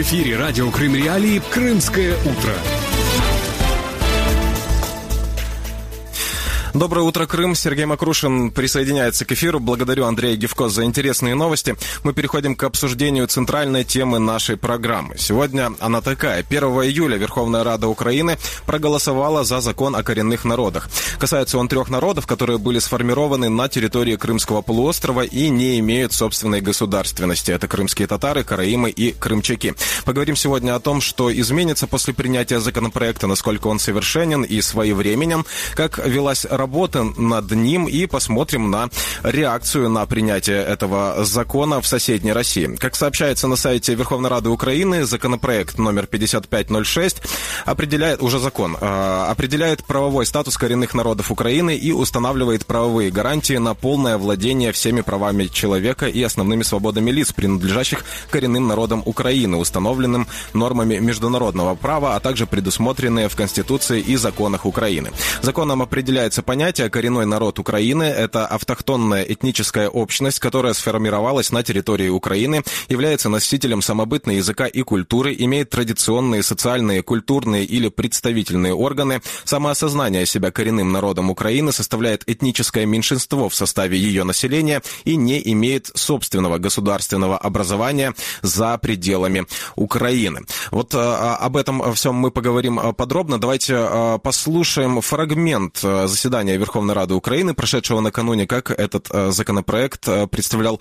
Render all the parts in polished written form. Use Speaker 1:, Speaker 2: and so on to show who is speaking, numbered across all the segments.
Speaker 1: В эфире радио Крым Реалии «Крымское утро».
Speaker 2: Доброе утро, Крым. Сергей Макрушин присоединяется к эфиру. Благодарю Андрея Гевко за интересные новости. Мы переходим к обсуждению центральной темы нашей программы. Сегодня она такая. 1 июля Верховная Рада Украины проголосовала за закон о коренных народах. Касается он 3 народов, которые были сформированы на территории Крымского полуострова и не имеют собственной государственности. Это крымские татары, караимы и крымчаки. Поговорим сегодня о том, что изменится после принятия законопроекта, насколько он совершенен и своевременен, как велась работа над ним, и посмотрим на реакцию на принятие этого закона в соседней России. Как сообщается на сайте Верховной Рады Украины, законопроект номер 5506 определяет правовой статус коренных народов Украины и устанавливает правовые гарантии на полное владение всеми правами человека и основными свободами лиц, принадлежащих коренным народам Украины, установленным нормами международного права, а также предусмотренные в Конституции и законах Украины. Законом определяется понятие «коренной народ Украины». Это автохтонная этническая общность, которая сформировалась на территории Украины, является носителем самобытного языка и культуры, имеет традиционные, социальные, культурные или представительные органы. Самоосознание себя коренным народом Украины составляет этническое меньшинство в составе ее населения и не имеет собственного государственного образования за пределами Украины. Вот об этом всем мы поговорим подробно. Давайте послушаем фрагмент заседания Верховной Рады Украины, прошедшего накануне, как этот законопроект представлял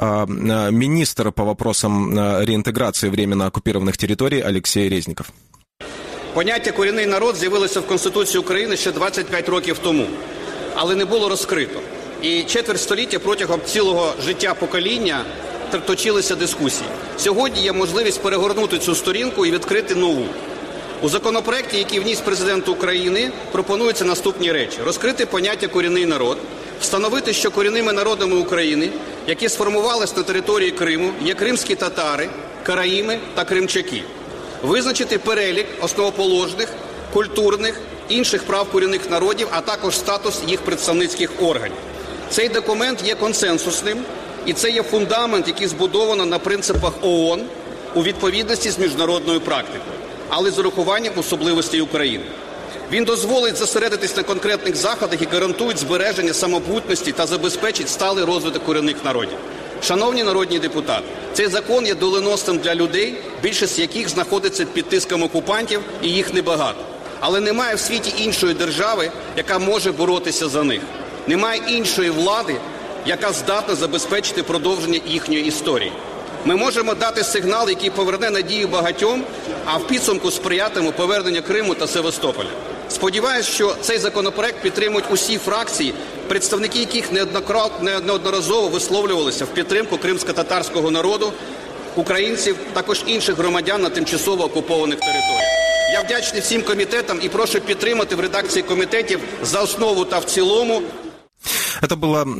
Speaker 2: министр по вопросам реинтеграции временно оккупированных территорий Алексей Резников.
Speaker 3: Поняття «корінний народ» з'явилося в Конституції України ще 25 років тому, але не було розкрито. І четверть століття протягом цілого життя покоління точилися дискусії. Сьогодні є можливість перегорнути цю сторінку і відкрити нову. У законопроекті, який вніс президент України, пропонуються наступні речі. Розкрити поняття «корінний народ», встановити, що корінними народами України, які сформувалися на території Криму, є кримські татари, караїми та кримчаки. Визначити перелік основоположних, культурних, інших прав корінних народів, а також статус їх представницьких органів. Цей документ є консенсусним, і це є фундамент, який збудовано на принципах ООН у відповідності з міжнародною практикою, але з урахуванням особливостей України. Він дозволить зосередитись на конкретних заходах, які гарантують збереження самобутності та забезпечить сталий розвиток корінних народів. Шановні народні депутати, цей закон є доленосним для людей, більшість яких знаходиться під тиском окупантів, і їх небагато. Але немає в світі іншої держави, яка може боротися за них. Немає іншої влади, яка здатна забезпечити продовження їхньої історії. Ми можемо дати сигнал, який поверне надію багатьом, а в підсумку сприятиме поверненню Криму та Севастополя. Сподіваюсь, що цей законопроект підтримують усі фракції, представники яких неодноразово висловлювалися в підтримку кримсько-татарського народу, українців, також інших громадян на тимчасово окупованих територіях. Я вдячний всім комітетам і прошу підтримати в редакції комітетів за основу та в цілому.
Speaker 2: Это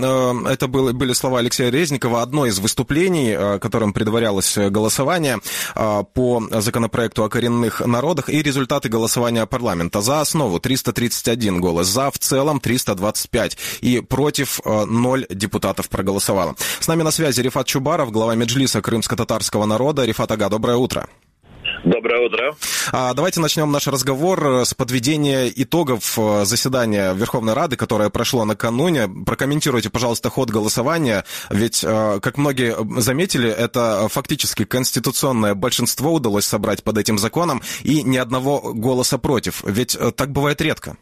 Speaker 2: были слова Алексея Резникова, одно из выступлений, которым предварялось голосование по законопроекту о коренных народах, и результаты голосования парламента. За основу 331 голос, за в целом 325, и против 0 депутатов проголосовало. С нами на связи Рифат Чубаров, глава Меджлиса крымско-татарского народа. Рифат ага, доброе утро.
Speaker 4: Доброе утро.
Speaker 2: Давайте начнем наш разговор с подведения итогов заседания Верховной Рады, которое прошло накануне. Прокомментируйте, пожалуйста, ход голосования, ведь, как многие заметили, это фактически конституционное большинство удалось собрать под этим законом и ни одного голоса против, ведь так бывает редко.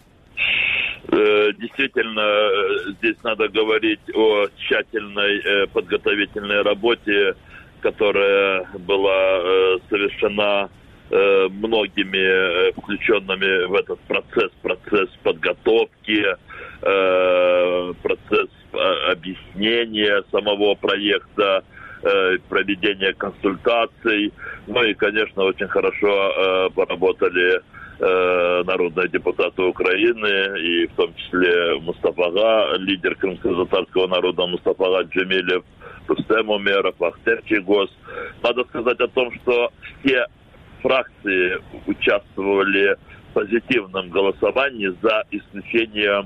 Speaker 4: Действительно, здесь надо говорить о тщательной подготовительной работе, которая была совершена многими включенными в этот процесс подготовки, процесс объяснения самого проекта, проведения консультаций. Ну и, конечно, очень хорошо поработали народные депутаты Украины, и в том числе Мустафа Ага, лидер крымско-татарского народа Мустафа Ага Джемилев, Рустем Умеров, Ахтер Чийгоз. Надо сказать о том, что все фракции участвовали в позитивном голосовании, за исключением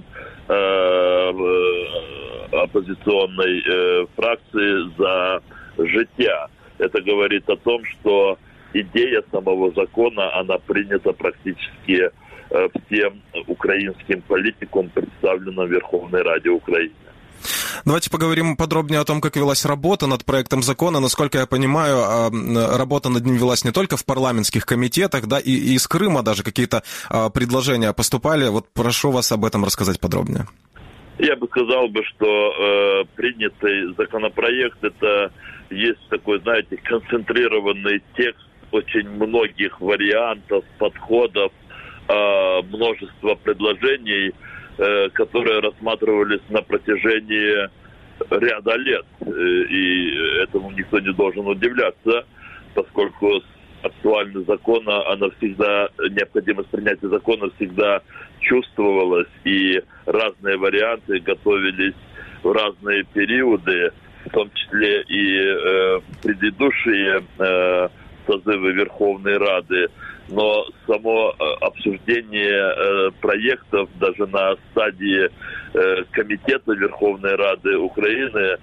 Speaker 4: оппозиционной фракции «За життя». Это говорит о том, что идея самого закона, она принята практически всем украинским политикам, представленным в Верховной Раде Украины.
Speaker 2: Давайте поговорим подробнее о том, как велась работа над проектом закона. Насколько я понимаю, работа над ним велась не только в парламентских комитетах, да, и из Крыма даже какие-то предложения поступали. Вот прошу вас об этом рассказать подробнее.
Speaker 4: Я бы сказал, что принятый законопроект, это есть такой, знаете, концентрированный текст очень многих вариантов, подходов, множество предложений, которые рассматривались на протяжении ряда лет. И этому никто не должен удивляться, поскольку актуальность закона, она всегда, необходимость принятия закона всегда чувствовалась, и разные варианты готовились в разные периоды, в том числе и предыдущие созывы Верховной Рады. Но само обсуждение проектов даже на стадии Комитета Верховной Рады Украины,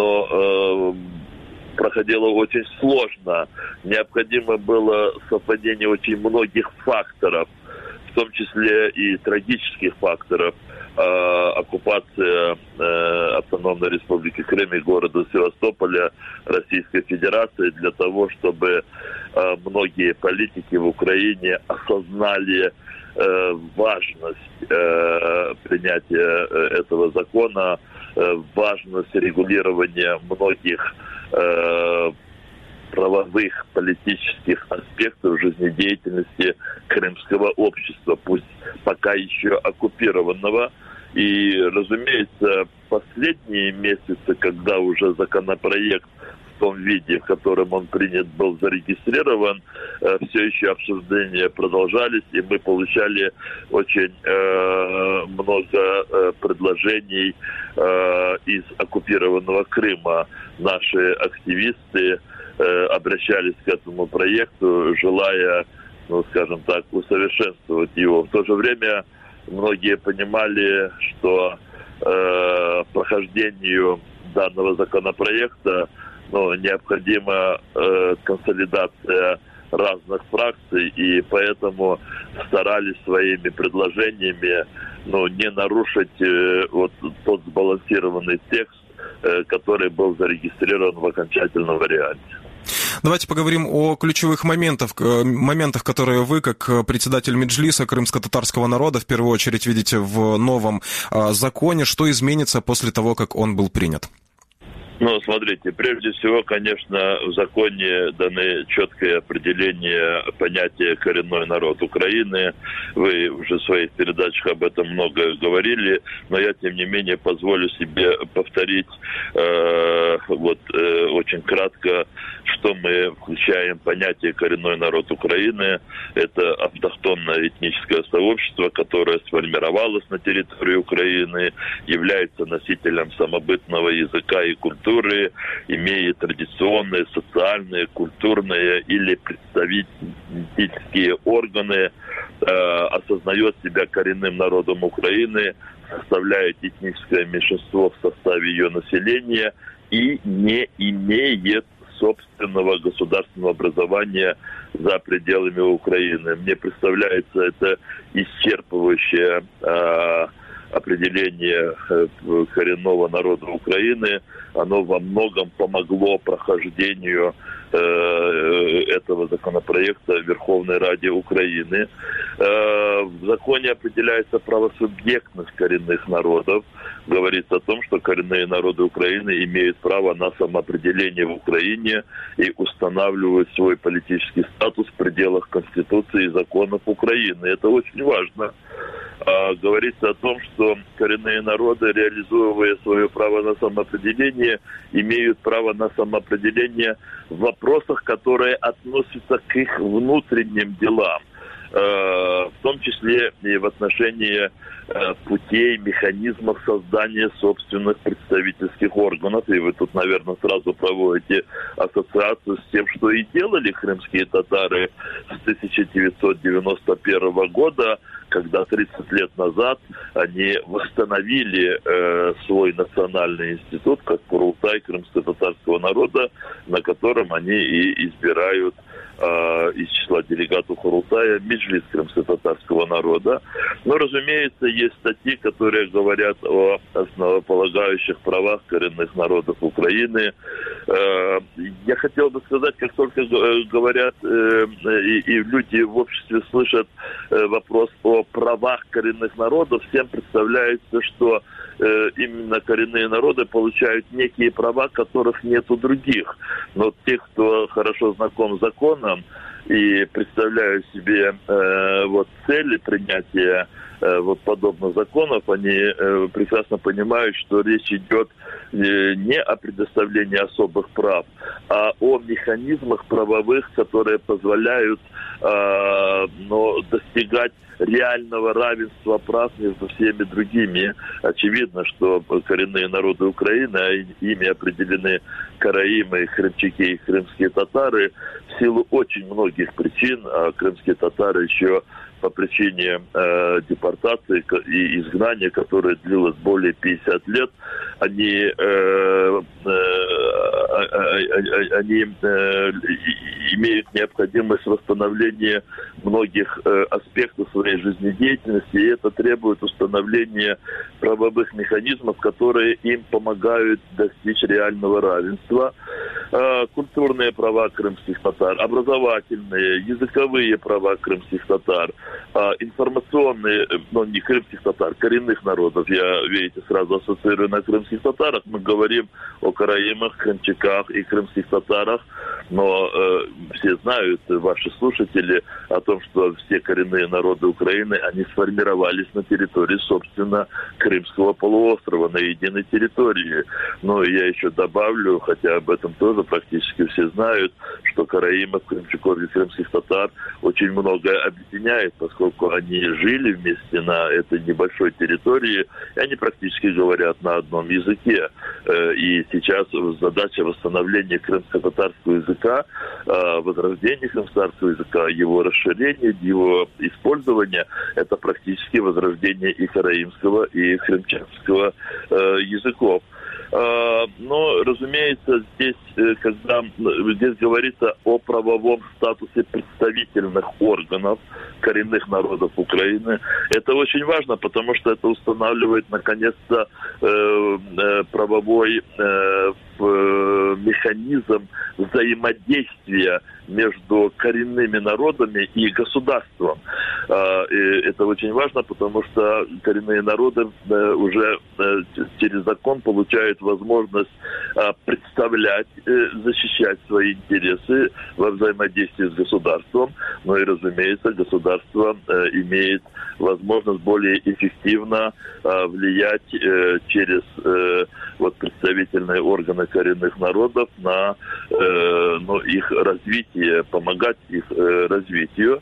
Speaker 4: проходило очень сложно. Необходимо было совпадение очень многих факторов, в том числе и трагических факторов. Оккупация Автономной Республики Крым и города Севастополя Российской Федерации, для того, чтобы многие политики в Украине осознали важность принятия этого закона, важность регулирования многих правовых, политических аспектов жизнедеятельности крымского общества, пусть пока еще оккупированного. И, разумеется, последние месяцы, когда уже законопроект в том виде, в котором он принят, был зарегистрирован, все еще обсуждения продолжались, и мы получали очень много предложений из оккупированного Крыма. Наши активисты обращались к этому проекту, желая, скажем так, усовершенствовать его. В то же время многие понимали, что прохождению данного законопроекта необходима консолидация разных фракций, и поэтому старались своими предложениями не нарушить тот сбалансированный текст, который был зарегистрирован в окончательном варианте.
Speaker 2: Давайте поговорим о ключевых моментах, которые вы, как председатель Меджлиса крымско-татарского народа, в первую очередь видите в новом законе. Что изменится после того, как он был принят?
Speaker 4: Смотрите, прежде всего, конечно, в законе даны четкое определение понятия «коренной народ Украины». Вы уже в своих передачах об этом много говорили, но я, тем не менее, позволю себе повторить очень кратко, что мы включаем в понятие «коренной народ Украины». Это автохтонное этническое сообщество, которое сформировалось на территории Украины, является носителем самобытного языка и культуры, имеет традиционные, социальные, культурные или представительские органы, осознает себя коренным народом Украины, составляет этническое меньшинство в составе ее населения и не имеет собственного государственного образования за пределами Украины. Мне представляется это исчерпывающее определение коренного народа Украины. Оно во многом помогло прохождению этого законопроекта в Верховной Раде Украины. В законе определяется правосубъектность коренных народов. Говорится о том, что коренные народы Украины имеют право на самоопределение в Украине и устанавливают свой политический статус в пределах Конституции и законов Украины. Это очень важно. Говорится о том, что коренные народы, реализуя свое право на самоопределение, имеют право на самоопределение в вопросах, которые относятся к их внутренним делам, в том числе и в отношении путей, механизмов создания собственных представительских органов. И вы тут, наверное, сразу проводите ассоциацию с тем, что и делали крымские татары с 1991 года, когда 30 лет назад они восстановили свой национальный институт, как Курултай крымско-татарского народа, на котором они и избирают из числа делегатов Курултая Меджлис крымско-татарского народа. Но, разумеется, есть статьи, которые говорят о основополагающих правах коренных народов Украины. Я хотел бы сказать, как только говорят и люди в обществе слышат вопрос о правах коренных народов, всем представляется, что именно коренные народы получают некие права, которых нет у других. Но те, кто хорошо знаком с законом и представляют себе цели принятия подобных законов, они прекрасно понимают, что речь идет не о предоставлении особых прав, а о механизмах правовых, которые позволяют достигать реального равенства прав между всеми другими. Очевидно, что коренные народы Украины, а ими определены караимы, крымчаки и крымские татары, в силу очень многих причин, а крымские татары еще по причине депортации и изгнания, которое длилось более 50 лет, они имеют необходимость восстановления многих аспектов своей жизнедеятельности, и это требует установления правовых механизмов, которые им помогают достичь реального равенства. Культурные права крымских татар, образовательные, языковые права крымских татар, информационные, не крымских татар, коренных народов, я, видите, сразу ассоциирую на крымских татарах, мы говорим о караимах, крымчаках и крымских татарах, но все знают, ваши слушатели, о том, что все коренные народы Украины, они сформировались на территории, собственно, Крымского полуострова, на единой территории. Но я еще добавлю, хотя об этом тоже практически все знают, что караимов, крымчаков и крымских татар очень многое объединяет, поскольку они жили вместе на этой небольшой территории, и они практически говорят на одном языке. И сейчас задача восстановления крымско-татарского языка, возрождения крымско-татарского языка, его расширения, его использования, это практически возрождение и караимского, и крымчакского языков. Но, разумеется, здесь говорится о правовом статусе представительных органов коренных народов Украины. Это очень важно, потому что это устанавливает, наконец-то, правовой механизм взаимодействия между коренными народами и государством. И это очень важно, потому что коренные народы уже через закон получают возможность представлять, защищать свои интересы во взаимодействии с государством. Но и, разумеется, государство имеет возможность более эффективно влиять через представительные органы коренных народов на их развитие, помогать их развитию.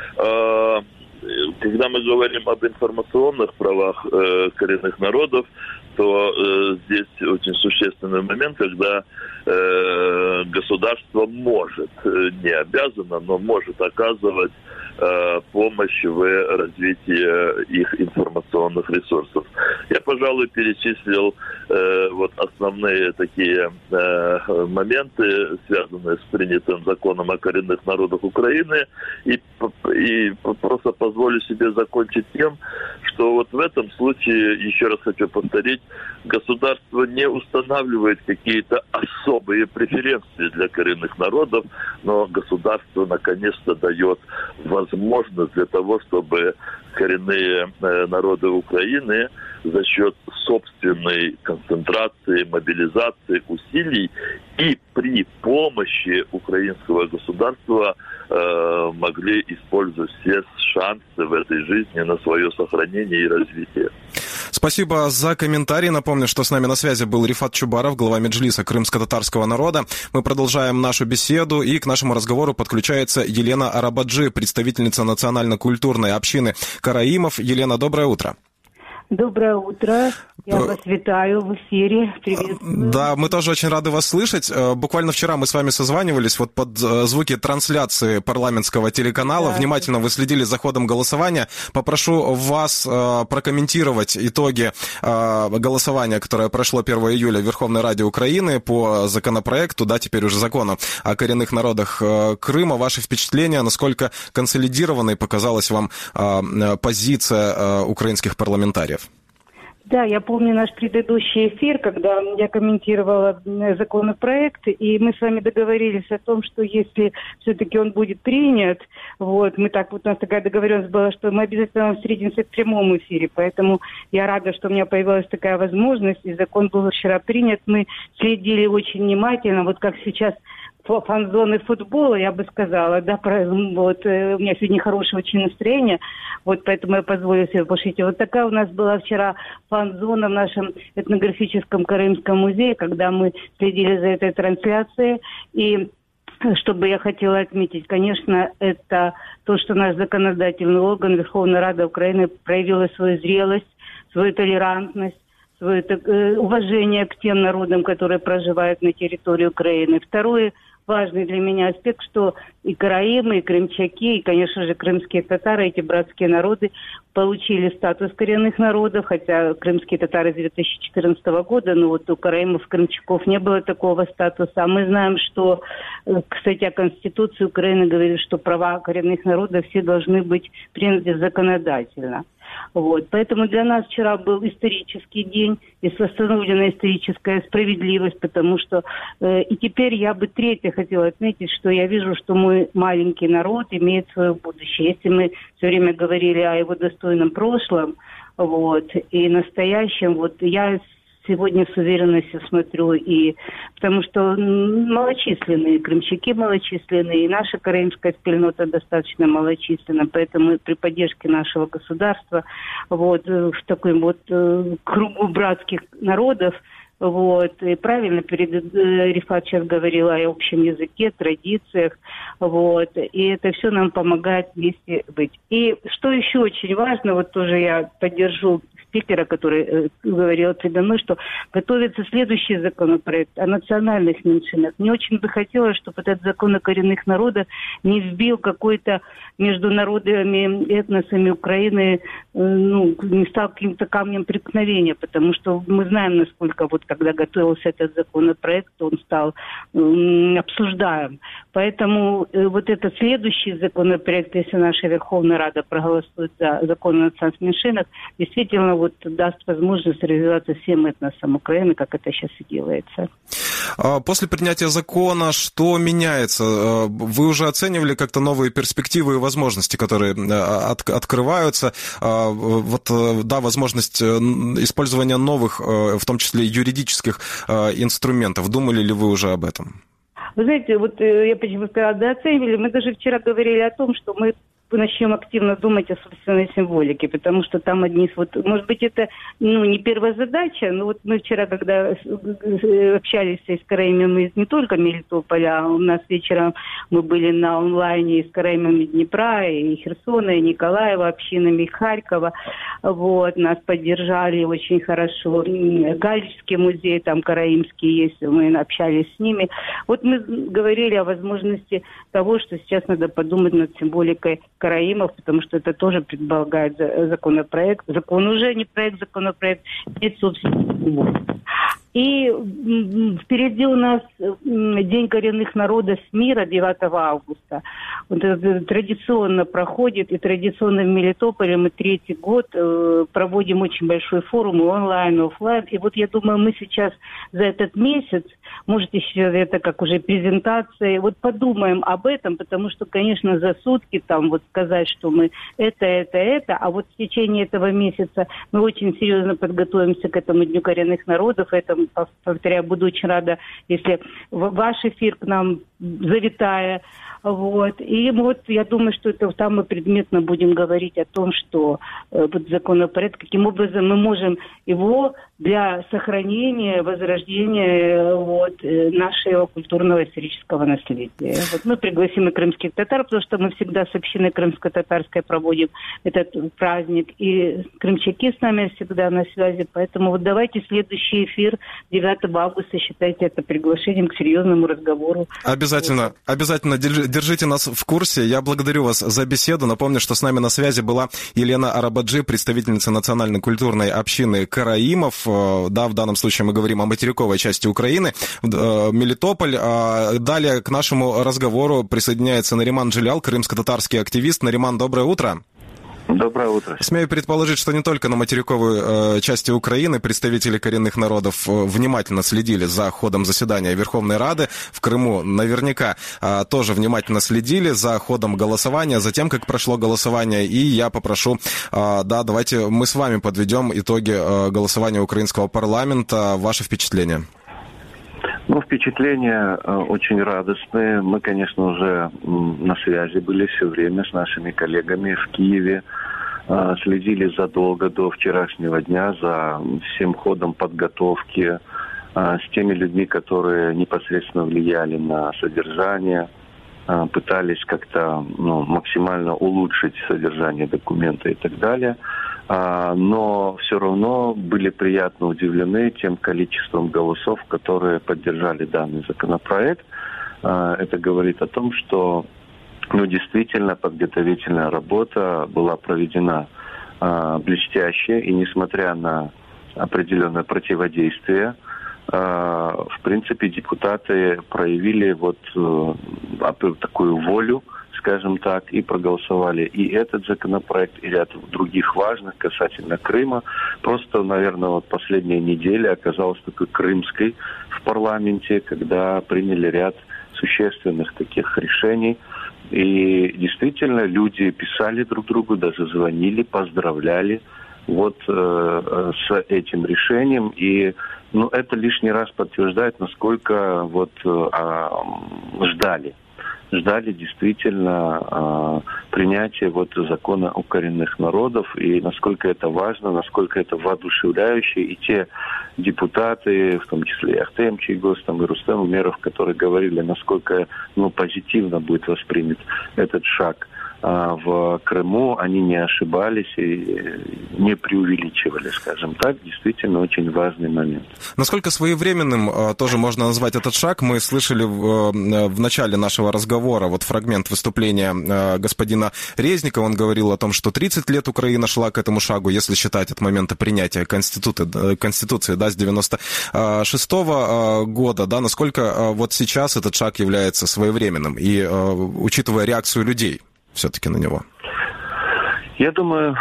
Speaker 4: Когда мы говорим об информационных правах коренных народов, то здесь очень существенный момент, когда государство может, не обязано, но может оказывать помощь в развитии их информационных ресурсов. Я, пожалуй, перечислил основные такие моменты, связанные с принятым законом о коренных народах Украины, и просто позволю себе закончить тем, что в этом случае, еще раз хочу повторить, государство не устанавливает какие-то особые преференции для коренных народов, но государство наконец-то дает возможность для того, чтобы коренные народы Украины за счет собственной концентрации, мобилизации усилий и при помощи украинского государства могли использовать все шансы в этой жизни на свое сохранение и развитие.
Speaker 2: Спасибо за комментарий. Напомню, что с нами на связи был Рифат Чубаров, глава Меджлиса крымско-татарского народа. Мы продолжаем нашу беседу, и к нашему разговору подключается Елена Арабаджи, представительница национально-культурной общины караимов. Елена, доброе утро.
Speaker 5: Доброе утро. Я вас витаю в эфире. Приветствую.
Speaker 2: Да, мы тоже очень рады вас слышать. Буквально вчера мы с вами созванивались вот под звуки трансляции парламентского телеканала. Да. Внимательно вы следили за ходом голосования. Попрошу вас прокомментировать итоги голосования, которое прошло 1 июля в Верховной Раде Украины по законопроекту, да, теперь уже закону о коренных народах Крыма. Ваши впечатления, насколько консолидированной показалась вам позиция украинских парламентариев?
Speaker 5: Да, я помню наш предыдущий эфир, когда я комментировала законопроект, и мы с вами договорились о том, что если все-таки он будет принят, вот, мы так, вот у нас такая договоренность была, что мы обязательно встретимся в прямом эфире, поэтому я рада, что у меня появилась такая возможность, и закон был вчера принят, мы следили очень внимательно, вот как сейчас фан-зоны футбола, я бы сказала, да, вот, у меня сегодня хорошее очень настроение, вот, поэтому я позволю себе пошутить. Вот такая у нас была вчера фан-зона в нашем этнографическом Крымском музее, когда мы следили за этой трансляцией, и что бы я хотела отметить, конечно, это то, что наш законодательный орган Верховная Рада Украины проявила свою зрелость, свою толерантность, свое уважение к тем народам, которые проживают на территории Украины. Второе, важный для меня аспект, что и караимы, и крымчаки, и, конечно же, крымские татары, эти братские народы, получили статус коренных народов, хотя крымские татары с 2014 года, но вот у караимов, крымчаков не было такого статуса. А мы знаем, что, кстати, Конституция Украины говорит, что права коренных народов все должны быть приняты законодательно. Вот. Поэтому для нас вчера был исторический день, и восстановлена историческая справедливость, потому что и теперь я бы третье хотела отметить, что я вижу, что мой маленький народ имеет свое будущее. Если мы все время говорили о его достойном прошлом, вот, и настоящем, вот я сегодня с уверенностью смотрю, и потому что малочисленные крымчаки малочисленные, и наша караимская спільнота достаточно малочисленна, поэтому при поддержке нашего государства вот, в таком вот кругу братских народов, вот, и правильно Рифат сейчас говорила о общем языке, традициях, вот, и это все нам помогает вместе быть. И что еще очень важно, вот тоже я поддержу спикера, который говорил передо мной, что готовится следующий законопроект о национальных меньшинах. Мне очень бы хотелось, чтобы этот закон о коренных народах не сбил какой-то между народами, этносами Украины, не стал каким-то камнем преткновения, потому что мы знаем, насколько вот когда готовился этот законопроект, он стал обсуждаем. Поэтому вот этот следующий законопроект, если наша Верховная Рада проголосует за закон о национальных меньшинах, действительно вот даст возможность реализоваться всем этносам Украины, как это сейчас и делается.
Speaker 2: После принятия закона что меняется? Вы уже оценивали как-то новые перспективы и возможности, которые открываются? Вот, да, возможность использования новых, в том числе юридических инструментов. Думали ли вы уже об этом?
Speaker 5: Вы знаете, вот я почему сказала, да, оценивали. Мы даже вчера говорили о том, что мы начнем активно думать о собственной символике, потому что там одни, вот, может быть, это не первая задача, но вот мы вчера, когда общались с караимами не только Мелитополя, а у нас вечером мы были на онлайне с караимами Днепра, и Херсона, и Николаева, общинами и Харькова, вот, нас поддержали очень хорошо. Галичский музей, там караимский есть, мы общались с ними. Вот мы говорили о возможности того, что сейчас надо подумать над символикой караимов, потому что это тоже предполагает законопроект. Закон уже не проект, законопроект, нет собственного. И впереди у нас День коренных народов мира 9 августа. Вот это традиционно проходит, и традиционно в Мелитополе мы третий год проводим очень большой форум, онлайн, офлайн. И вот я думаю, мы сейчас за этот месяц, может еще это как уже презентация, вот подумаем об этом, потому что, конечно, за сутки там вот сказать, что мы это, а вот в течение этого месяца мы очень серьезно подготовимся к этому Дню коренных народов. Это, повторяю, буду очень рада, если ваш эфир к нам завитая. Вот. И вот я думаю, что это там мы предметно будем говорить о том, что вот законопроект, каким образом мы можем его для сохранения, возрождения нашего культурного исторического наследия. Мы пригласим и крымских татар, потому что мы всегда с общиной крымско-татарской проводим этот праздник, и крымчаки с нами всегда на связи, поэтому давайте следующий эфир 9 августа, считайте это приглашением к серьезному разговору.
Speaker 2: Обязательно держите нас в курсе. Я благодарю вас за беседу. Напомню, что с нами на связи была Елена Арабаджи, представительница национальной культурной общины караимов. Да, в данном случае мы говорим о материковой части Украины, Мелитополь. Далее к нашему разговору присоединяется Нариман Джилял, крымско-татарский активист. Нариман, доброе утро.
Speaker 6: Доброе утро.
Speaker 2: Смею предположить, что не только на материковой части Украины представители коренных народов внимательно следили за ходом заседания Верховной Рады. В Крыму наверняка тоже внимательно следили за ходом голосования, за тем, как прошло голосование. И я попрошу, давайте мы с вами подведем итоги голосования украинского парламента. Ваши впечатления?
Speaker 6: Впечатления очень радостные. Мы, конечно, уже на связи были все время с нашими коллегами в Киеве. Следили задолго до вчерашнего дня за всем ходом подготовки, с теми людьми, которые непосредственно влияли на содержание, пытались как-то максимально улучшить содержание документа и так далее. Но все равно были приятно удивлены тем количеством голосов, которые поддержали данный законопроект. Это говорит о том, что действительно подготовительная работа была проведена блестяще, и несмотря на определенное противодействие, в принципе, депутаты проявили такую волю, скажем так, и проголосовали и этот законопроект, и ряд других важных касательно Крыма. Просто, наверное, последняя неделя оказалась такой крымской в парламенте, когда приняли ряд существенных таких решений. И действительно люди писали друг другу, даже звонили, поздравляли с этим решением. И это лишний раз подтверждает, насколько ждали действительно принятия закона о коренных народов, и насколько это важно, насколько это воодушевляюще. И те депутаты, в том числе и Ахтем Чийгоз, и Рустем Умеров, которые говорили, насколько позитивно будет воспринят этот шаг в Крыму, они не ошибались и не преувеличивали, скажем так. Действительно, очень важный момент.
Speaker 2: Насколько своевременным тоже можно назвать этот шаг? Мы слышали в начале нашего разговора фрагмент выступления господина Резникова. Он говорил о том, что 30 лет Украина шла к этому шагу, если считать от момента принятия Конституции, с 96-го года. Насколько сейчас этот шаг является своевременным и учитывая реакцию людей все-таки на него?
Speaker 6: Я думаю,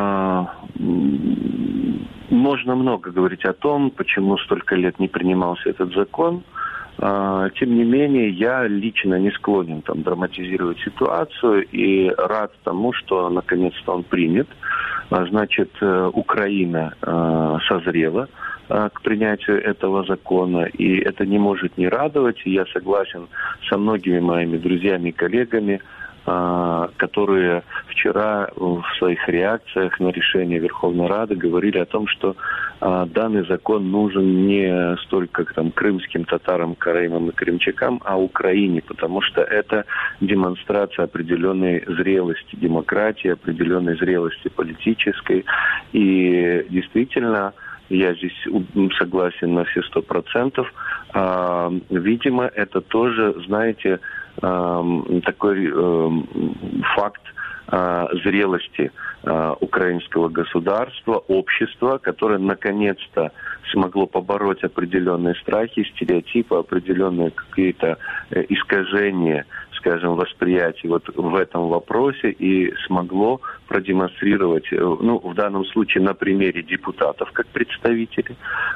Speaker 6: можно много говорить о том, почему столько лет не принимался этот закон. Тем не менее, я лично не склонен драматизировать ситуацию и рад тому, что наконец-то он принят. Значит, Украина созрела к принятию этого закона, и это не может не радовать. И я согласен со многими моими друзьями и коллегами, которые вчера в своих реакциях на решение Верховной Рады говорили о том, что данный закон нужен не столько крымским татарам, караимам и крымчакам, а Украине, потому что это демонстрация определенной зрелости демократии, определенной зрелости политической. И действительно, я здесь согласен на все 100%. Видимо, это тоже, знаете, такой факт зрелости украинского государства, общества, которое наконец-то смогло побороть определенные страхи, стереотипы, определенные какие-то искажения, скажем, восприятия в этом вопросе и смогло продемонстрировать, в данном случае на примере депутатов, как представителей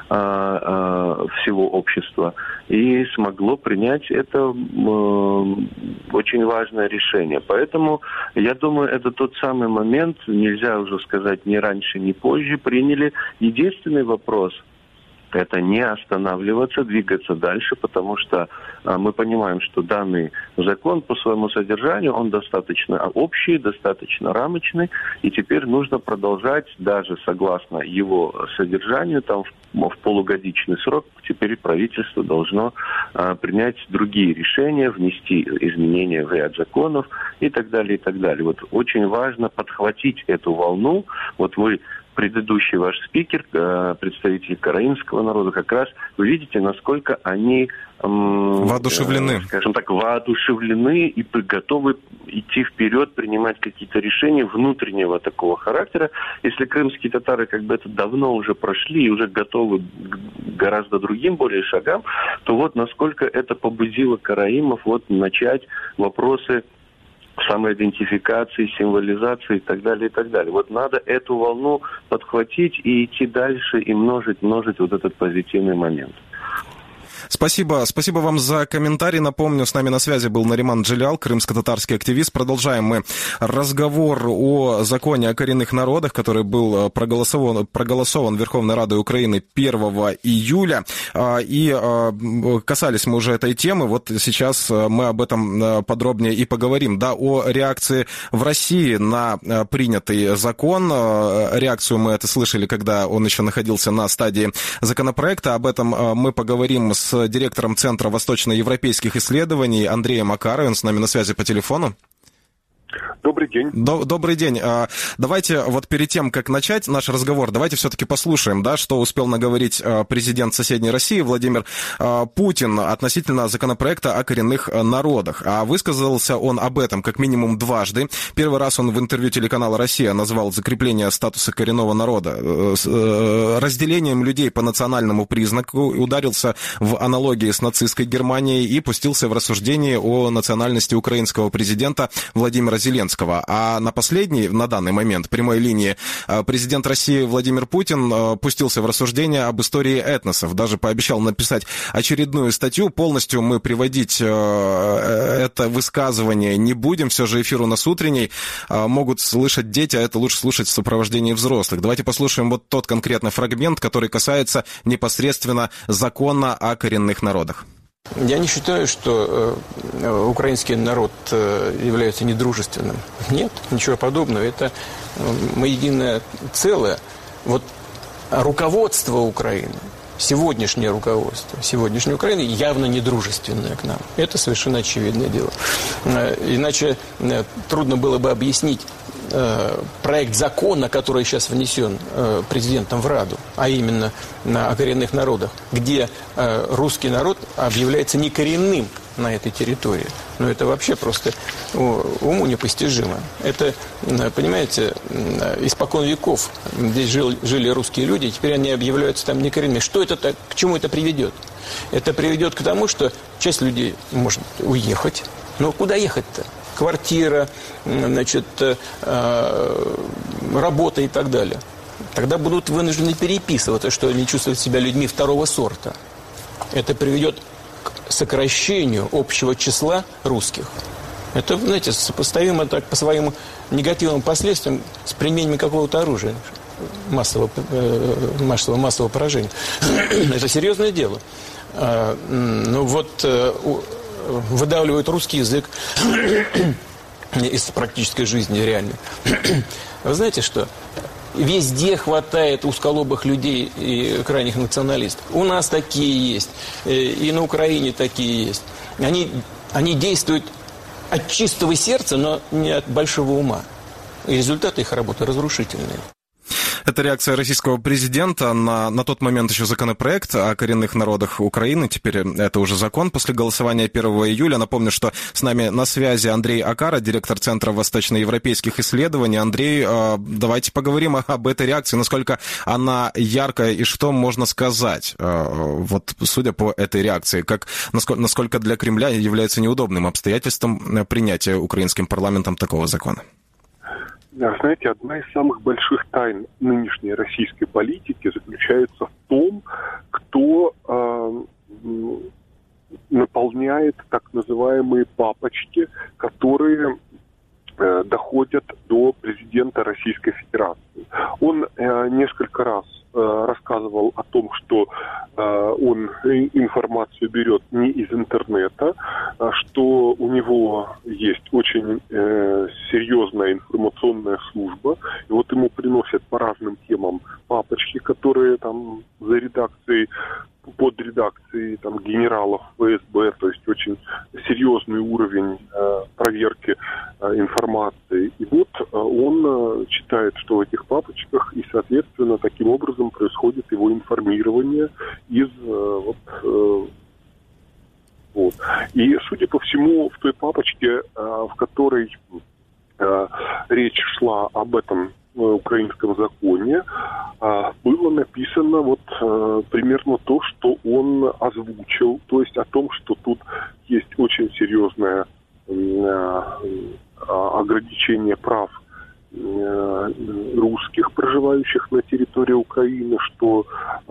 Speaker 6: всего общества, и смогло принять это очень важное решение. Поэтому, я думаю, это тот самый момент, нельзя уже сказать ни раньше, ни позже, приняли. Единственный вопрос, это не останавливаться, двигаться дальше, потому что мы понимаем, что данный закон по своему содержанию, он достаточно общий, достаточно рамочный, и теперь нужно продолжать, даже согласно его содержанию, там в полугодичный срок, теперь правительство должно принять другие решения, внести изменения в ряд законов и так далее, и так далее. Вот очень важно подхватить эту волну. Вот вы, предыдущий ваш спикер, представитель караимского народа, как раз вы видите, насколько они
Speaker 2: воодушевлены.
Speaker 6: Скажем так, воодушевлены и готовы идти вперед, принимать какие-то решения внутреннего такого характера. Если крымские татары как бы это давно уже прошли и уже готовы к гораздо другим более шагам, то вот насколько это побудило караимов вот начать вопросы самоидентификации, символизации и так далее, и так далее. Вот надо эту волну подхватить и идти дальше, и множить вот этот позитивный момент.
Speaker 2: Спасибо вам за комментарий. Напомню, с нами на связи был Нариман Джилял, крымско-татарский активист. Продолжаем мы разговор о законе о коренных народах, который был проголосован Верховной Радой Украины 1 июля. И касались мы уже этой темы. Вот сейчас мы об этом подробнее и поговорим. Да, о реакции в России на принятый закон. Реакцию мы это слышали, когда он еще находился на стадии законопроекта. Об этом мы поговорим с директором Центра восточноевропейских исследований Андреем Акаровым. Он с нами на связи по телефону.
Speaker 7: Добрый день.
Speaker 2: Добрый день. Давайте вот перед тем, как начать наш разговор, давайте все-таки послушаем, да, что успел наговорить президент соседней России Владимир Путин относительно законопроекта о коренных народах. А высказался он об этом как минимум дважды. Первый раз он в интервью телеканала «Россия» назвал закрепление статуса коренного народа разделением людей по национальному признаку, ударился в аналогии с нацистской Германией и пустился в рассуждение о национальности украинского президента Владимира Зеленского. А на данный момент, прямой линии, президент России Владимир Путин пустился в рассуждение об истории этносов. Даже пообещал написать очередную статью. Полностью мы приводить это высказывание не будем. Все же эфир у нас утренний. Могут слышать дети, а это лучше слушать в сопровождении взрослых. Давайте послушаем вот тот конкретный фрагмент, который касается непосредственно закона о коренных народах.
Speaker 8: Я не считаю, что украинский народ является недружественным. Нет, ничего подобного. Это мы единое целое. Вот руководство Украины, сегодняшнее руководство сегодняшней Украины явно недружественное к нам. Это совершенно очевидное дело. Иначе трудно было бы объяснить проект закона, который сейчас внесен президентом в Раду, а именно о коренных народах, где русский народ объявляется некоренным на этой территории. Но это вообще просто уму непостижимо. Это, понимаете, испокон веков здесь жили русские люди, и теперь они объявляются там некоренными. Что это так, к чему это приведет? Это приведет к тому, что часть людей может уехать. Но куда ехать-то? Квартира, значит, работа и так далее. Тогда будут вынуждены переписываться, что они чувствуют себя людьми второго сорта. Это приведет к сокращению общего числа русских. Это, знаете, сопоставимо так по своим негативным последствиям с применением какого-то оружия массового поражения. Это серьезное дело. Ну вот выдавливают русский язык из практической жизни реальной. Вы знаете что? Везде хватает узколобых людей и крайних националистов. У нас такие есть, и на Украине такие есть. Они действуют от чистого сердца, но не от большого ума. И результаты их работы разрушительные.
Speaker 2: Это реакция российского президента на тот момент еще законопроект о коренных народах Украины. Теперь это уже закон после голосования 1 июля. Напомню, что с нами на связи Андрей Акара, директор Центра восточноевропейских исследований. Андрей, давайте поговорим об этой реакции, насколько она яркая и что можно сказать, вот судя по этой реакции, насколько для Кремля является неудобным обстоятельством принятия украинским парламентом такого закона.
Speaker 7: Да, знаете, одна из самых больших тайн нынешней российской политики заключается в том, кто наполняет так называемые папочки, которые доходят до президента Российской Федерации. Он несколько раз рассказывал рассказывал о том, что он информацию берет не из интернета, что у него есть очень серьезная информационная служба, и вот ему приносят по разным темам папочки, которые там за редакцией, под редакцией там генералов ФСБ, то есть очень серьезный уровень проверки информации. И вот он читает, что в этих папочках, и, соответственно, таким образом происходит его информирование из вот. И, судя по всему, в той папочке, в которой речь шла об этом украинском законе, было написано вот примерно то, что он озвучил, то есть о том, что тут есть очень серьезное ограничение прав русских, проживающих на территории Украины, что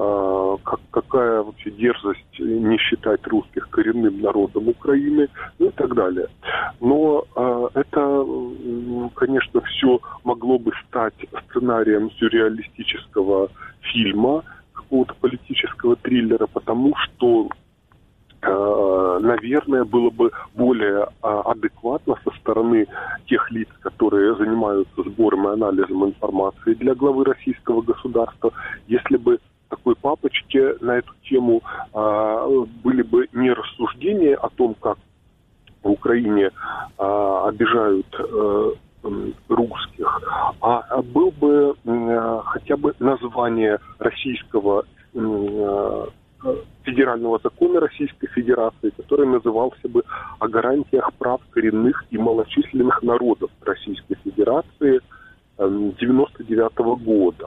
Speaker 7: какая вообще дерзость не считать русских коренным народом Украины, ну и так далее. Но это, конечно, все могло бы стать сценарием сюрреалистического фильма, какого-то политического триллера, потому что наверное, было бы более адекватно со стороны тех лиц, которые занимаются сбором и анализом информации для главы российского государства, если бы в такой папочке на эту тему были бы не рассуждения о том, как в Украине обижают русских, а был бы хотя бы название российского федерального закона Российской Федерации, который назывался бы о гарантиях прав коренных и малочисленных народов Российской Федерации 1999 года.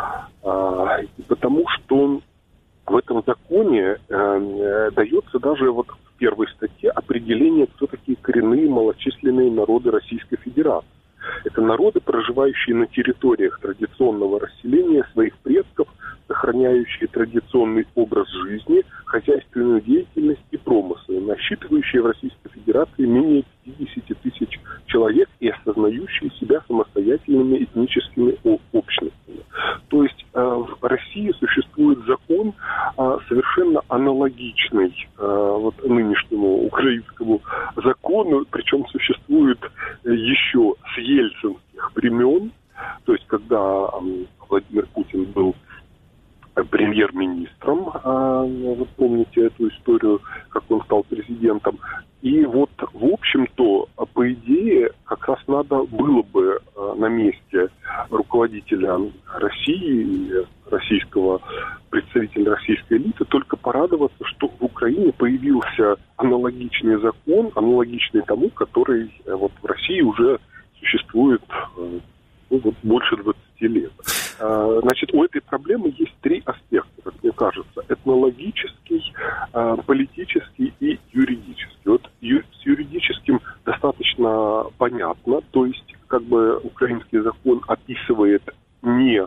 Speaker 7: Потому что в этом законе дается даже вот в первой статье определение, кто такие коренные и малочисленные народы Российской Федерации. Это народы, проживающие на территориях традиционного расселения своих предков, сохраняющие традиционный образ жизни, хозяйственную деятельность и промыслы, насчитывающие в Российской Федерации менее 50 тысяч человек и осознающие себя самостоятельными этническими общностями. То есть в России существует закон совершенно аналогичный нынешнему украинскому закону, причем существует еще с ельцинских времен, то есть когда Владимир Путин был премьер-министром, вы помните эту историю, как он стал президентом. И вот, в общем-то, по идее, как раз надо было бы на месте руководителя России, российского представителя российской элиты, только порадоваться, что в Украине появился аналогичный закон, аналогичный тому, который вот в России уже существует больше 20 лет. Значит, у этой проблемы есть три аспекта, как мне кажется. Этнологический, политический и юридический. Вот с юридическим достаточно понятно, то есть как бы украинский закон описывает и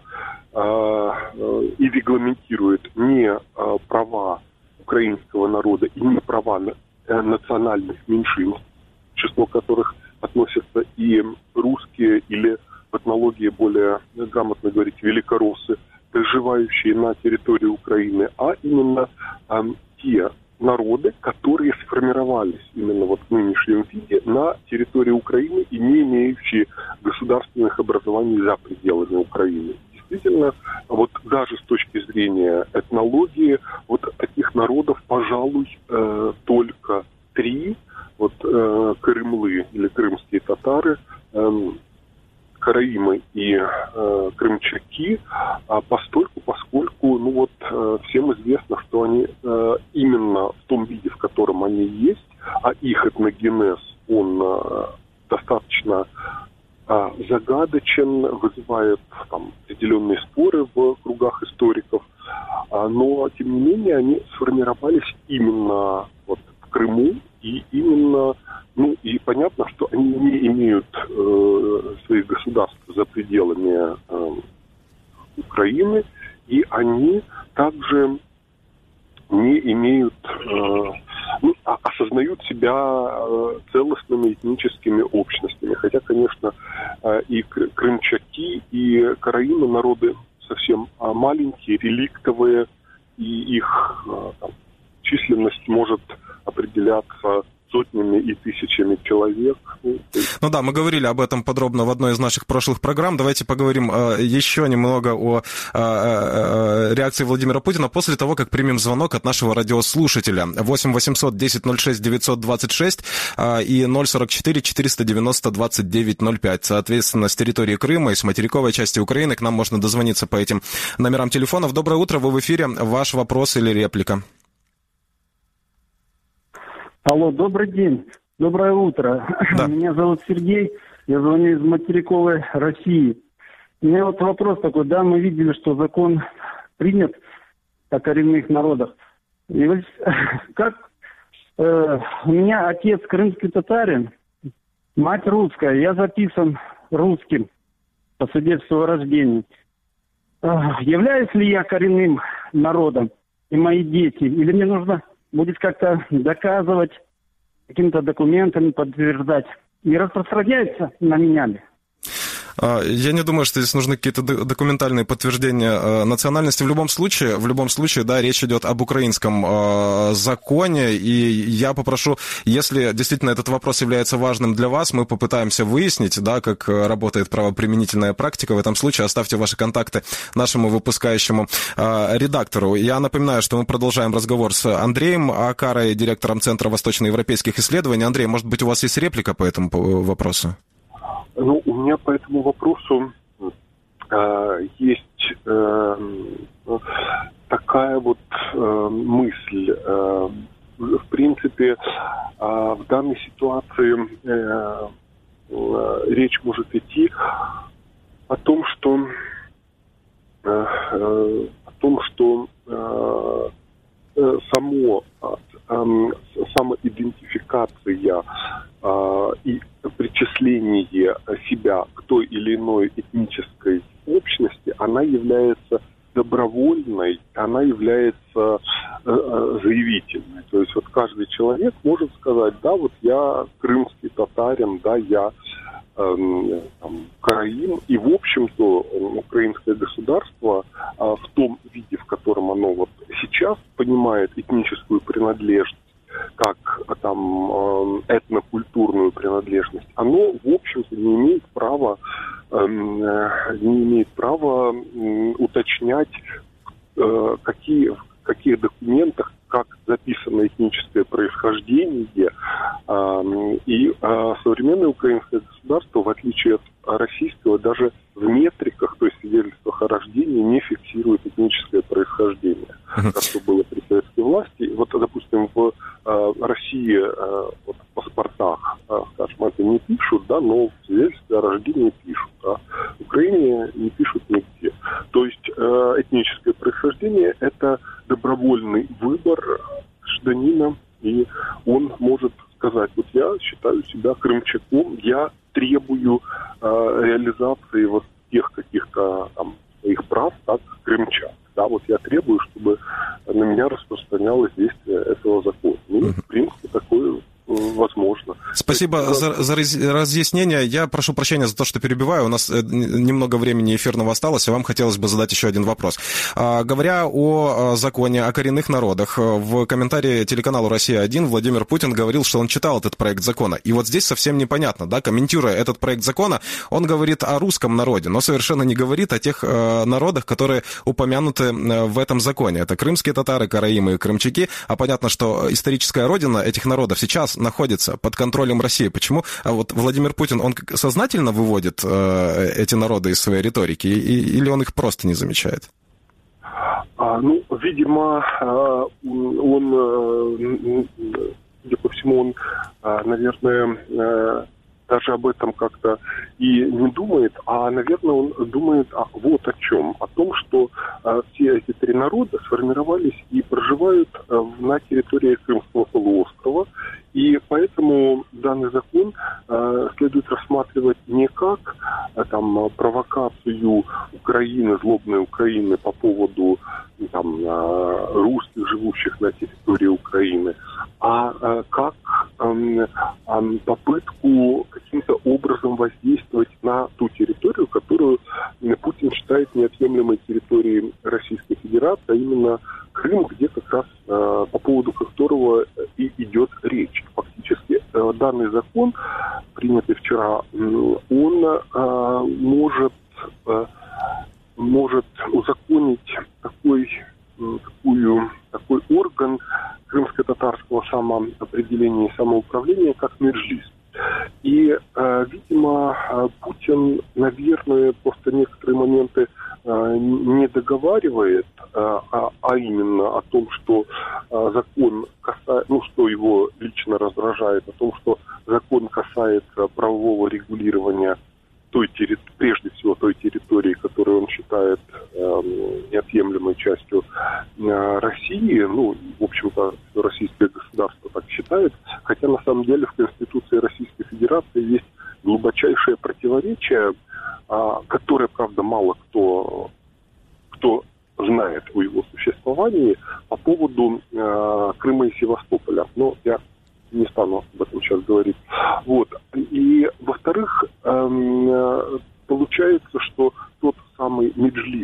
Speaker 7: регламентирует не права украинского народа и не права национальных меньшинств, к числу которых относятся и русские или в этнологии более грамотно говорить великороссы, проживающие на территории Украины, а именно те народы, которые сформировались именно вот в нынешнем виде на территории Украины и не имеющие государственных образований за пределами Украины. Действительно, вот даже с точки зрения этнологии, вот таких народов, пожалуй, только три. Вот крымлы или крымские татары, караимы и крымчаки, поскольку всем известно, что они именно в том виде, в котором они есть, а их этногенез, он достаточно загадочен, вызывает определенные споры в кругах историков, но, тем не менее, они сформировались именно в Крыму, и именно, и понятно, что они не имеют своих государств за пределами Украины, и они также не имеют, осознают себя целостными этническими общностями. Хотя, конечно, и крымчаки, и караимы народы совсем маленькие, реликтовые, и их численность может определяться сотнями и тысячами человек.
Speaker 2: Ну да, мы говорили об этом подробно в одной из наших прошлых программ. Давайте поговорим еще немного о реакции Владимира Путина после того, как примем звонок от нашего радиослушателя. 8 800 10 06 926 и 044 490 29 05. Соответственно, с территории Крыма и с материковой части Украины к нам можно дозвониться по этим номерам телефонов. Доброе утро, вы в эфире. Ваш вопрос или реплика?
Speaker 9: Алло, добрый день, доброе утро. Да. Меня зовут Сергей, я звоню из материковой России. У меня вот вопрос такой, да, мы видели, что закон принят о коренных народах. И вот как у меня отец крымский татарин, мать русская, я записан русским по свидетельству о рождении. Являюсь ли я коренным народом и мои дети, или мне нужно будет как-то доказывать, какими-то документами подтверждать, не распространяется на меня ли?
Speaker 2: Я не думаю, что здесь нужны какие-то документальные подтверждения национальности. В любом случае, да, речь идет об украинском законе, и я попрошу, если действительно этот вопрос является важным для вас, мы попытаемся выяснить, да, как работает правоприменительная практика. В этом случае оставьте ваши контакты нашему выпускающему редактору. Я напоминаю, что мы продолжаем разговор с Андреем Акарой, директором Центра восточноевропейских исследований. Андрей, может быть, у вас есть реплика по этому вопросу?
Speaker 7: Ну, у меня по этому вопросу есть такая вот мысль. В принципе, в данной ситуации речь может идти о том, что самоидентификация и причисление себя к той или иной этнической общности, она является добровольной, она является заявительной. То есть вот каждый человек может сказать, да, вот я крымский татарин, да, я караим, и в общем-то украинское государство в том виде, в котором оно вот сейчас понимает этническую принадлежность, как там этнокультурную принадлежность, оно, в общем-то, не имеет права уточнять, в каких документах, как записано этническое происхождение. И современное украинское государство, в отличие от российского, даже в метриках, то есть свидетельствах о рождении, не фиксирует этническое происхождение, как то было при советской власти. Вот, допустим, в России вот, в паспортах, скажем, это не пишут, да, но в свидетельстве о рождении пишут. Да. В Украине не пишут нигде. То есть этническое происхождение – это добровольный выбор гражданина, и он может сказать, вот я считаю себя крымчаком, я требую реализации вот тех каких-то там своих прав, как крымчак. Да, вот я требую, чтобы на меня распространялось действие этого закона. Ну, в принципе, такое возможно.
Speaker 2: Спасибо за разъяснение. Я прошу прощения за то, что перебиваю. У нас немного времени эфирного осталось, и вам хотелось бы задать еще один вопрос. Говоря о законе о коренных народах, в комментарии телеканалу «Россия-1» Владимир Путин говорил, что он читал этот проект закона. И вот здесь совсем непонятно, да, комментируя этот проект закона, он говорит о русском народе, но совершенно не говорит о тех народах, которые упомянуты в этом законе. Это крымские татары, караимы и крымчаки. А понятно, что историческая родина этих народов сейчас находится под контролем России. Почему? А вот Владимир Путин, он сознательно выводит эти народы из своей риторики, или он их просто не замечает?
Speaker 7: Ну, видимо, он, судя по всему, он, наверное, даже об этом как-то и не думает, а, наверное, он думает вот о чем. О том, что все эти три народа сформировались и проживают на территории Крымского полуострова, и поэтому данный закон следует рассматривать не как там провокацию Украины, злобной Украины по поводу там русских, живущих на территории Украины, а как попытку каким-то образом воздействовать на ту территорию, которую Путин считает неотъемлемой территорией Российской Федерации, а именно Крым, где как раз по поводу которого и идет речь. Фактически данный закон, принятый вчера, он может узаконить такой орган крымско-татарского самоопределения и самоуправления, как Меджлис. И, видимо, Путин, наверное, просто некоторые моменты не договаривает, а именно о том, что закон касается, что его лично раздражает, о том, что закон касается правового регулирования прежде всего той территории, которую он считает неотъемлемой частью России. В общем-то, российское государство так считает. Хотя, на самом деле, в Конституции Российской Федерации есть глубочайшее противоречие, которое, правда, мало кто знает о его существовании, по поводу Крыма и Севастополя. Но я не стану об этом сейчас говорить. И, во-вторых, получается, что тот самый Меджлис,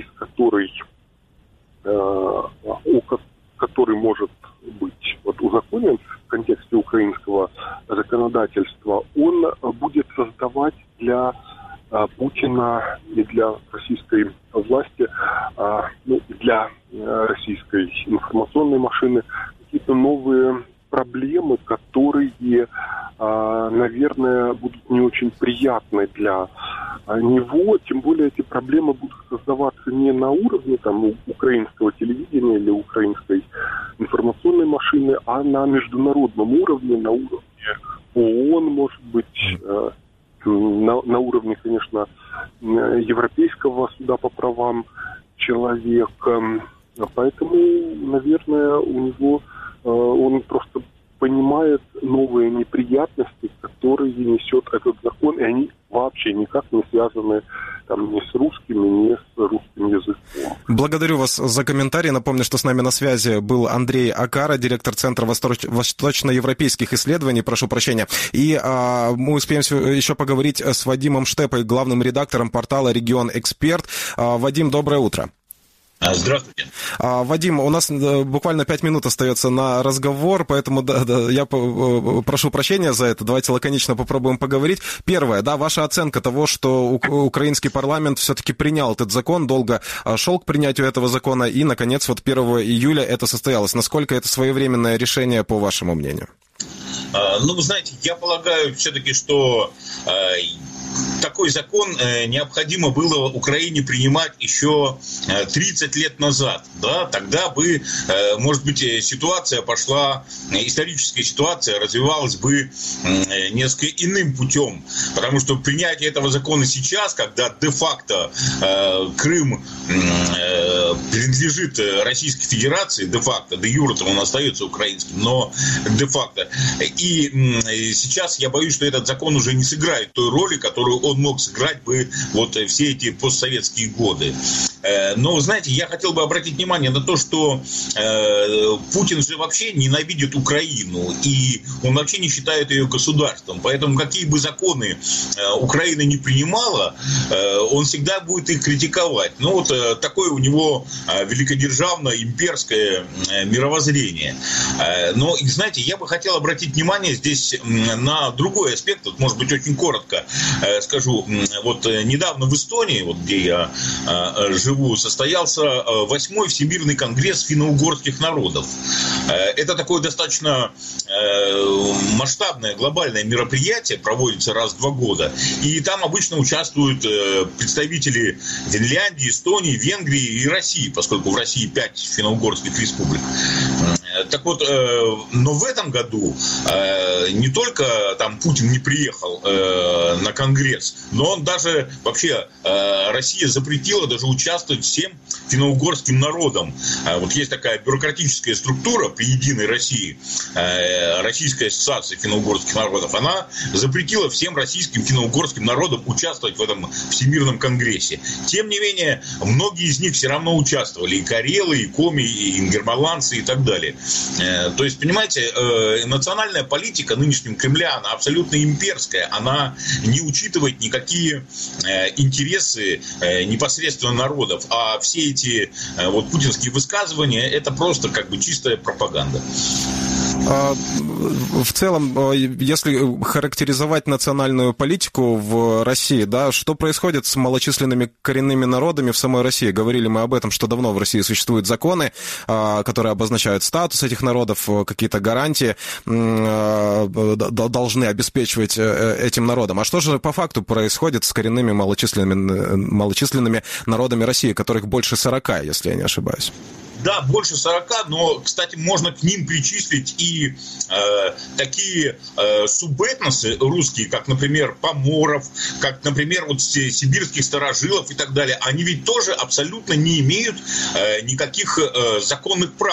Speaker 7: который может быть узаконен в контексте украинского законодательства, он будет создавать для Путина и для российской власти, и для российской информационной машины какие-то новые проблемы, которые, наверное, будут не очень приятны для него. Тем более эти проблемы будут создаваться не на уровне украинского телевидения или украинской информационной машины, а на международном уровне, на уровне ООН, может быть, на уровне, конечно, Европейского суда по правам человека. Поэтому, наверное, он просто понимает новые неприятности, которые несет этот закон, и они вообще никак не связаны ни с русским, ни с русским языком.
Speaker 2: Благодарю вас за комментарий. Напомню, что с нами на связи был Андрей Акара, директор Центра восточноевропейских исследований, прошу прощения. И мы успеем еще поговорить с Вадимом Штепой, главным редактором портала «Регион Эксперт». Вадим, доброе утро.
Speaker 10: Здравствуйте.
Speaker 2: Вадим, у нас буквально 5 минут остается на разговор, поэтому я прошу прощения за это. Давайте лаконично попробуем поговорить. Первое, ваша оценка того, что украинский парламент все-таки принял этот закон, долго шел к принятию этого закона, и, наконец, 1 июля это состоялось. Насколько это своевременное решение, по вашему мнению?
Speaker 10: Вы знаете, я полагаю все-таки, что такой закон необходимо было Украине принимать еще 30 лет назад. Тогда бы, может быть, историческая ситуация развивалась бы несколько иным путем. Потому что принятие этого закона сейчас, когда де-факто Крым принадлежит Российской Федерации, де-факто, де-юре он остается украинским, но де-факто. И сейчас я боюсь, что этот закон уже не сыграет той роли, которую он мог сыграть бы все эти постсоветские годы. Но, знаете, я хотел бы обратить внимание на то, что Путин же вообще ненавидит Украину, и он вообще не считает ее государством. Поэтому какие бы законы Украина не принимала, он всегда будет их критиковать. Такое у него великодержавно-имперское мировоззрение. Но, знаете, я бы хотел обратить внимание здесь на другой аспект, может быть, очень коротко скажу. Недавно в Эстонии, где я живу, состоялся 8-й Всемирный конгресс финно-угорских народов. Это такое достаточно масштабное, глобальное мероприятие, проводится раз в 2 года. И там обычно участвуют представители Финляндии, Эстонии, Венгрии и России, поскольку в России 5 финно-угорских республик. Так вот, но в этом году не только Путин не приехал на конгресс, но он даже вообще, Россия запретила даже участвовать всем финно-угорским народам. Есть такая бюрократическая структура при Единой России, Российская ассоциация финно-угорских народов, она запретила всем российским финно-угорским народам участвовать в этом Всемирном конгрессе. Тем не менее, многие из них все равно участвовали, и карелы, и коми, и ингерманландцы, и так далее. То есть, понимаете, национальная политика нынешнего Кремля, она абсолютно имперская. Она не учитывает никакие интересы непосредственно народов. А все эти вот путинские высказывания — это просто как бы чистая пропаганда.
Speaker 2: В целом, если характеризовать национальную политику в России, да, что происходит с малочисленными коренными народами в самой России? Говорили мы об этом, что давно в России существуют законы, которые обозначают статус этих народов, какие-то гарантии должны обеспечивать этим народам. А что же по факту происходит с коренными малочисленными народами России, которых больше 40, если я не ошибаюсь?
Speaker 10: Да, больше 40, но, кстати, можно к ним причислить и такие субэтносы русские, как, например, поморов, как, например, вот сибирских старожилов и так далее. Они ведь тоже абсолютно не имеют никаких законных прав.